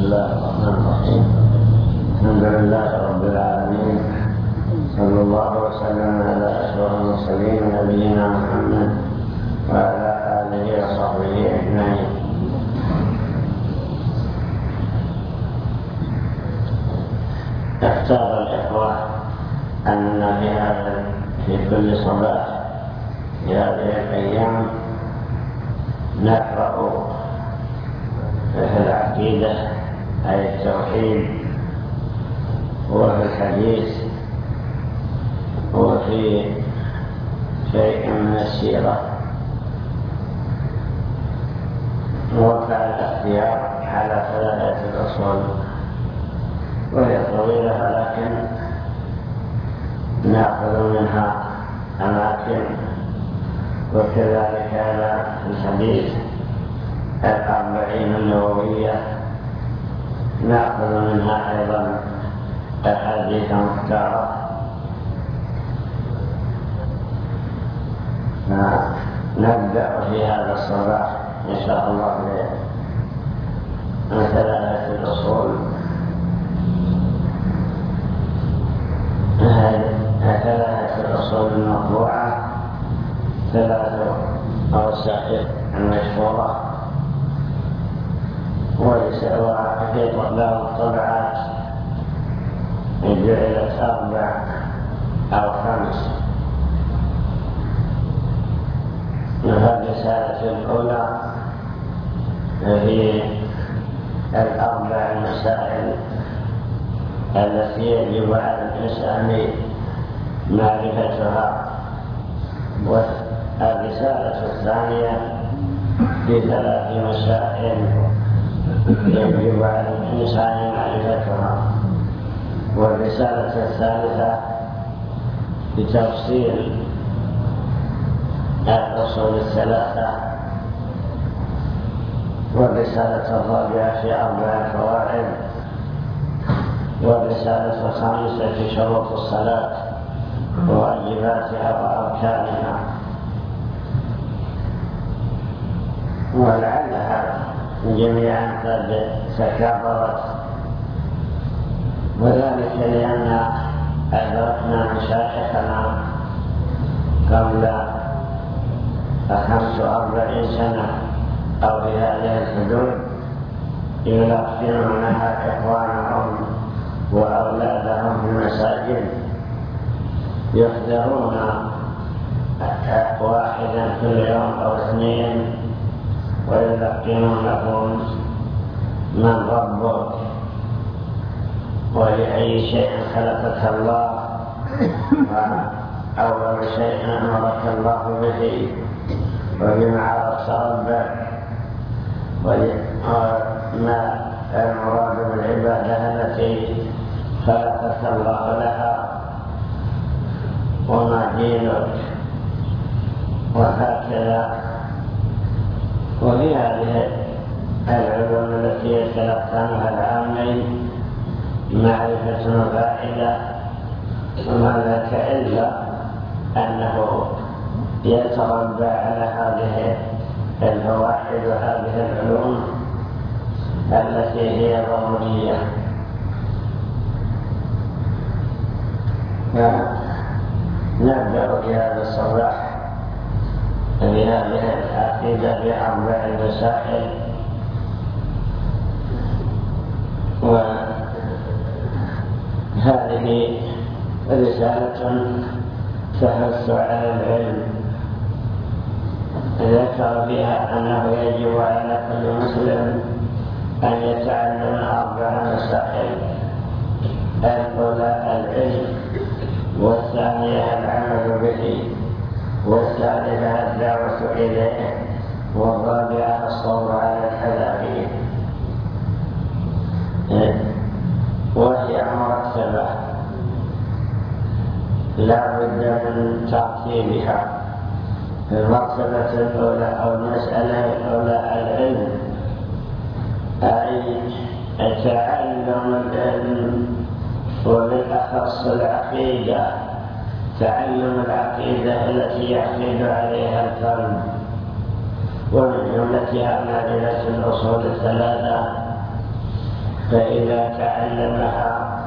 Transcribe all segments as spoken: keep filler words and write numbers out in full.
الله الرحمن الرحيم. الحمد لله رب العالمين، صلى الله وسلم على أشرف المرسلين نبينا محمد وعلى آله وصحبه أجمعين. اختار الإخوة أن في هذا في كل صباح في هذه الأيام نقرأ في العقيدة أي التوحيد، وفي الحديث، وفي شيء من السيرة، وكان الاختيار على ثلاثة الأصول، وهي طويلة لكن نأخذ منها أماكن. وكذلك على الحديث الأربعين النووية نأخذ منها أيضا أحاديث مختارة. نبدأ في هذا الصباح إن شاء الله من ثلاثة الأصول. ثلاثة الأصول المطبوعة، ثلاثة أوساق المشهورة، ولسواء في بعض الطبعات جعلت أربع أو خمس. الرسالة الأولى هي الأربع المسائل التي يجب على الإنسان معرفتها. والرسالة الثانية في ثلاث مسائل يجب على الإنسان معرفتها. والرسالة الثالثة بتفصيل الأصول الثلاثة. والرسالة الرابعة في أربع فوائد. والرسالة الخامسة في شروط الصلاة وواجباتها وأركانها. ولعلها جميعا قد تكررت، وذلك لأن أدركنا مشايخنا قبل خمس وأربعين سنة أو في هذه الحدود يلقنونها إخوانهم وأولادهم في المساجد، يحضرون واحدا كل يوم أو اثنين ويلقنونهم من ربك ولأي شيء خلقك الله، وأول شيء أمرك الله به، وبما عرفت ربك، وما المراد بالعبادة التي خلقك الله لها، وما دينك، وهكذا. وفي هذه العلوم التي يتلقنها العامين معرفة فائدة، وما ذاك إلا أنه يتربى على هذه الفوائد وهذه العلوم التي هي ضرورية. نبدأ في هذا الصباح بهذه العقيدة بأربع مسائل. وهذه رسالة تحث على العلم، ذكر فيها أنه يجب على كل مسلم أن يتعلم أربع مسائل: الأولى العلم، والثانية العمل به، والثالثة الدعوة إليه، والرابعة الصبر على الحذافير. وهي مرتبة لا بد من ترتيبها. المرتبة الأولى أو المسألة الأولى العلم، أي تعلم العلم، وبالأخص العقيدة، تعلم العقيدة التي يعقد عليها القلب، ومن جملتها معرفة الأصول الثلاثة فإذا تعلمها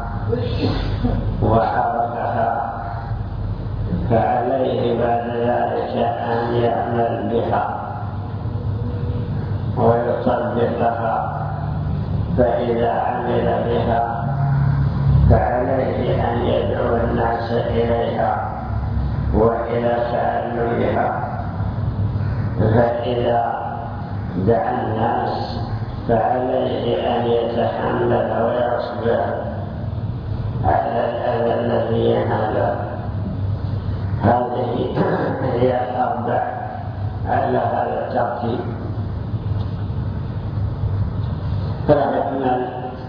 وعرفها فعليه بعد ذلك أن يعمل بها ويطبقها. فإذا عمل بها فعليه أن يدعو الناس إليها وإلى تعلمها. فإذا دعا الناس فعليه أن يتحمل ويصبر على الأذى الذي يناله. هذه هي الأربع على هذا الترتيب. فلا يعمل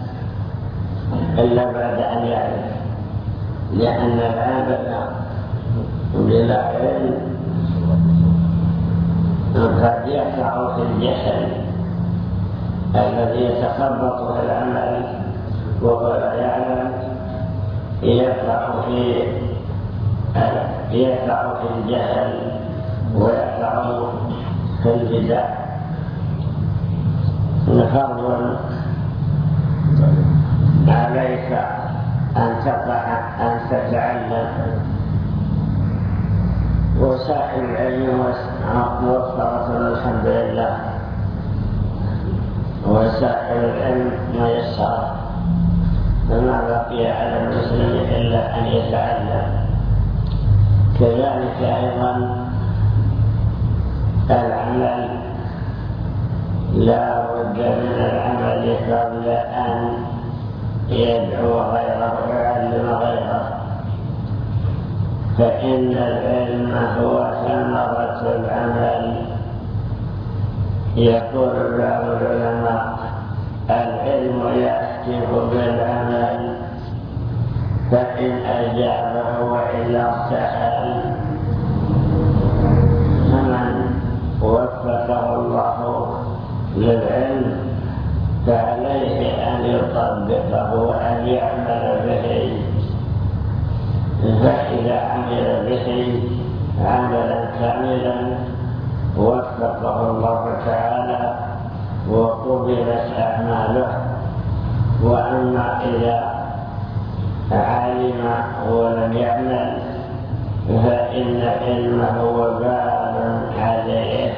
إلا بعد أن يعلم، لأن العمل بلا علم قد يقع في الجهل الذي يتخبط في العمل وهو لا يعلم، يقع في يقع في الجهل ويقع في البدع. فرض عليك أن تقع أن تتعلم، وسائل العلم موفرة الحمد لله، وسائل العلم ميسرة، فما بقي على المسلم إلا أن يتعلم. كذلك أيضا العمل لا بد من العمل قبل أن يدعو غيره ويعلم غيره، فإن العلم هو ثمرة العمل. يقول بعض العلماء: العلم يحتف بالعمل، فإن أجابه وإلا ارتحل. فمن وفقه الله للعلم فعليه أن يطبقه وأن يعمل به. فإذا عمل به عملا كاملا وفقه الله تعالى وقبلت أعماله. وأما إذا علم ولم يعمل فإن علمه وبال عليه.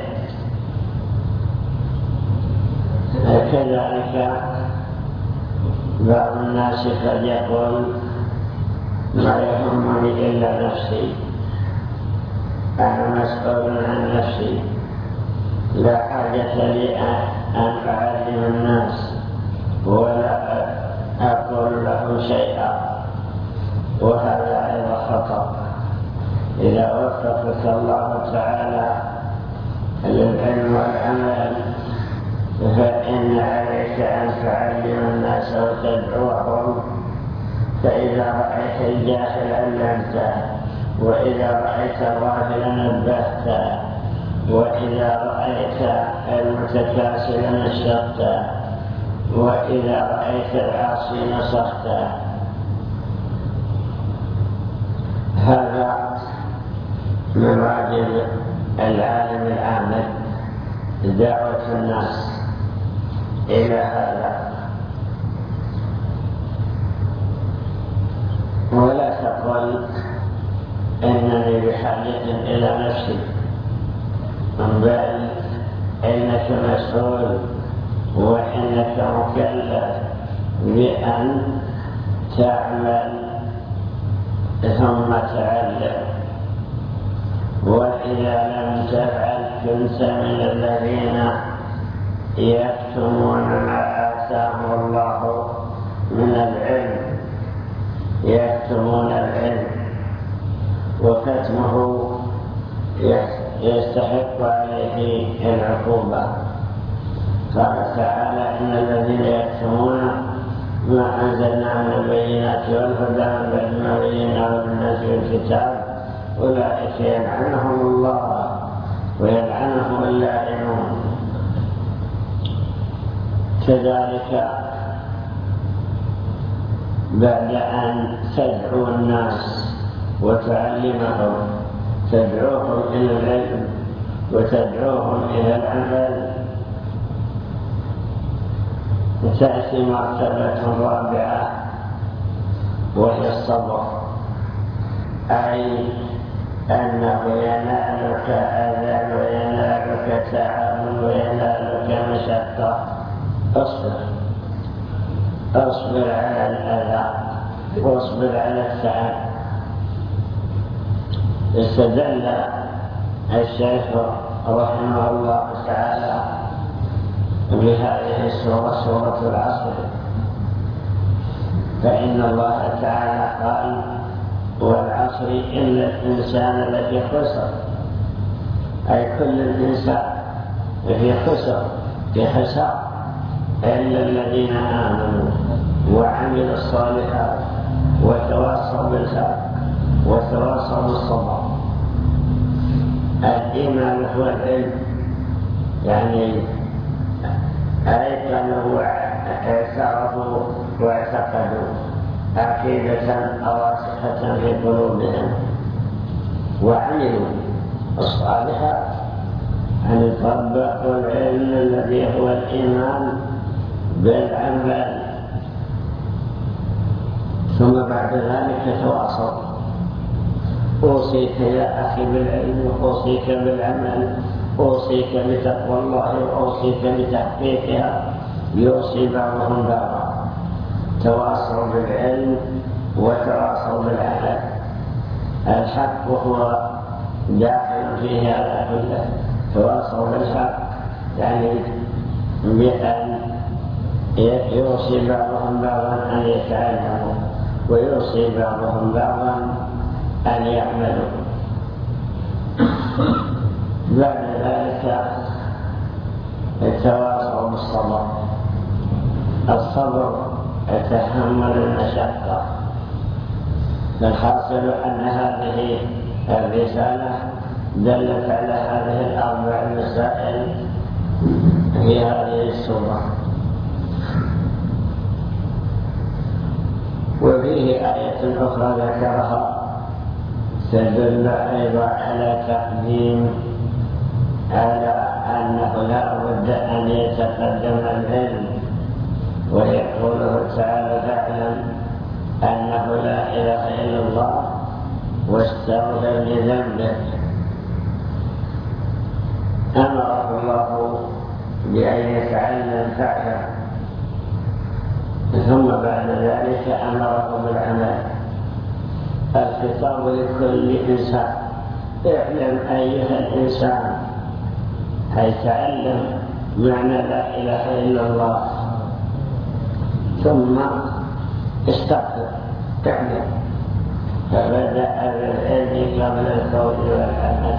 كذلك بعض الناس قد يقول: ما يهمني إلا نفسي، أنا مسؤول عن نفسي، لا حاجة لي أن أعلم الناس ولا أقول لهم شيئا. وهذا أيضا خطأ. إذا وفقك الله تعالى للعلم والعمل فإن عليك أن تعلم الناس وتدعوهم. فإذا رأيت الجاهل علمته، وإذا رأيت الغافل نبهته، وإذا رأيت المتكاسل نشرته، وإذا رأيت العاصي نصحته. هذا من واجب العالم العامل دعوة الناس إلى هذا. ولا تقل إنني بحاجة إلى نفسي، بل إنك مسؤول وإنك مكلف بأن تعمل ثم تعلم. وإذا لم تفعل كنت من الذين يكتمون ما آتاهم الله من العلم، يكتمون العلم، وكتمه يستحق عليه العقوبة. قال تعالى: إن الذين يكتمون ما أنزلنا من البينات والهدى من بعد ما بيناه للناس في الكتاب أولئك يلعنهم الله ويلعنهم اللاعنون. كذلك بعد أن تدعو الناس وتعلمهم، تدعوهم إلى العلم وتدعوهم إلى العمل، تأتي مرتبة رابعة وهي الصبر، أي أنه ينالك أذى وينالك تعب وينالك مشقة، اصبر اصبر على الأذى واصبر على التعب. استدل الشيخ رحمه الله تعالى بهذه السورة، سورة العصر، فإن الله تعالى قال: والعصر إن الإنسان لفي خسر، أي كل الإنسان لفي خسر، في خسار، إلا الذين آمنوا وعملوا الصالحات وتواصوا بالحق وتواصوا بالصبر. الإيمان هو العلم، يعني أيقنوا واعترفوا واعتقدوا عقيدة راسخة في قلوبهم، وعملوا الصالحات أن يطبقوا العلم الذي هو الإيمان بالعمل، ثم بعد ذلك تواصل. أوصيك يا أخي بالعلم، أوصيك بالعمل، أوصيك بتقوى الله، أوصيك بتحقيقها. يوصي بعضهم بعضا، تواصوا بالعلم وتواصوا بالعمل. الحق هو داخل فيه هذا كله. تواصوا بالحق يعني بأن يوصي بعضهم بعضا أن يتعلموا، ويوصي بعضهم بعضا أن يعملوا. بعد ذلك التواصل بالصبر. الصبر تحمل المشقة. فالحاصل أن هذه الرسالة دلت على هذه الأربع مسائل في هذه السورة. وفيه آية أخرى ذكرها تدل أيضا على تقديم، على أنه لا بد أن يتقدم العلم، ويقوله تعالى: فاعلم أنه لا إله إلا الله واستغفر لذنبك. أمره الله بأن يتعلم فاعلم، ثم بعد ذلك أمره بالعمل. الخطاب لكل إنسان: اعلم أيها الإنسان، أي تعلم معنى لا إله إلا الله، ثم استغفر تعلم. فبدأ بالعلم قبل القول والعمل.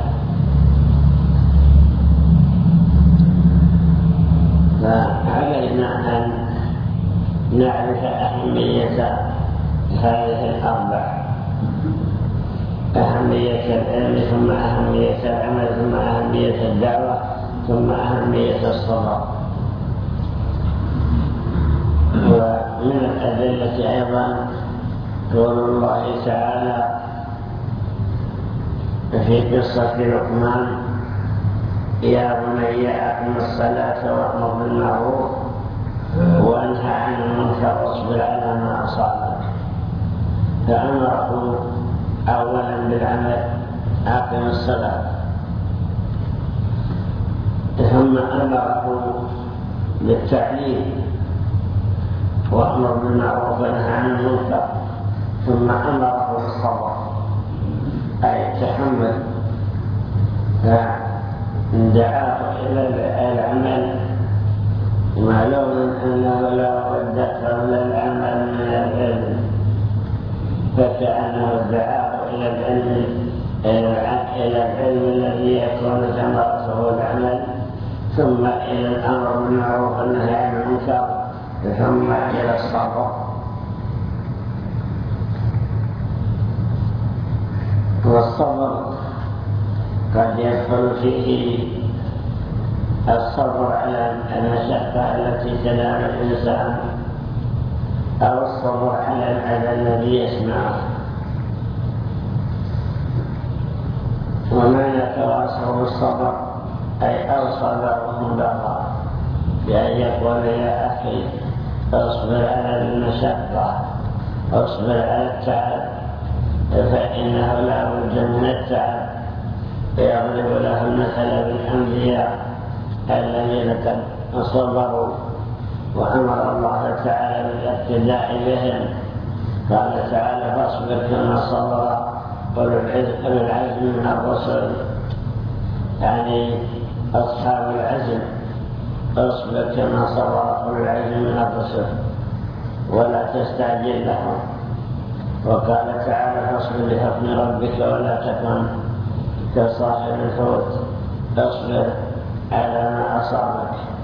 فعلينا أن نعرف أهمية هذه الأربع: أهمية العلم، ثم أهمية العمل، ثم أهمية الدعوة، ثم أهمية الصبر. ومن الأدلة أيضا قول الله تعالى في قصة لقمان: يا بني أقم الصلاة وأمر بالمعروف وانهى عن المنكر واصبر على ما أصابك. فأمره أولا بالعمل: أقم الصلاة. ثم أمره بالتعليم: وأمر بالمعروف وانهى عن المنكر. ثم أمره بالصبر، أي التحمل. فدعاه إلى العمل، معلوم أنه لا بد قبل العمل من العلم، فكأنه دعاه إلى العلم إلى العلم الذي يكون ثمرته العمل، ثم إلى الأمر بالمعروف والنهي عن المنكر، ثم إلى الصبر. والصبر قد يدخل فيه الصبر على المشقة التي تنال الإنسان، أو الصبر على الأذى الذي يسمعه. ومعنى تواصوا بالصبر أي أوصى بعضهم بعضا بأن يقول: يا أخي اصبر على المشقة، اصبر على التعب، فإنه لا بد من التعب. يضرب له المثل بالأنبياء الذين قد صبروا وأمر الله تعالى بالاقتداء بهم. قال تعالى فاصبر كما صبر أولو العزم من الرسل، يعني أصحاب العزم، اصبر كما صبر أولو العزم من الرسل ولا تستعجل لهم. وقال تعالى فاصبر لحكم ربك ولا تكن كصاحب الحوت، اصبر على ما أصابك.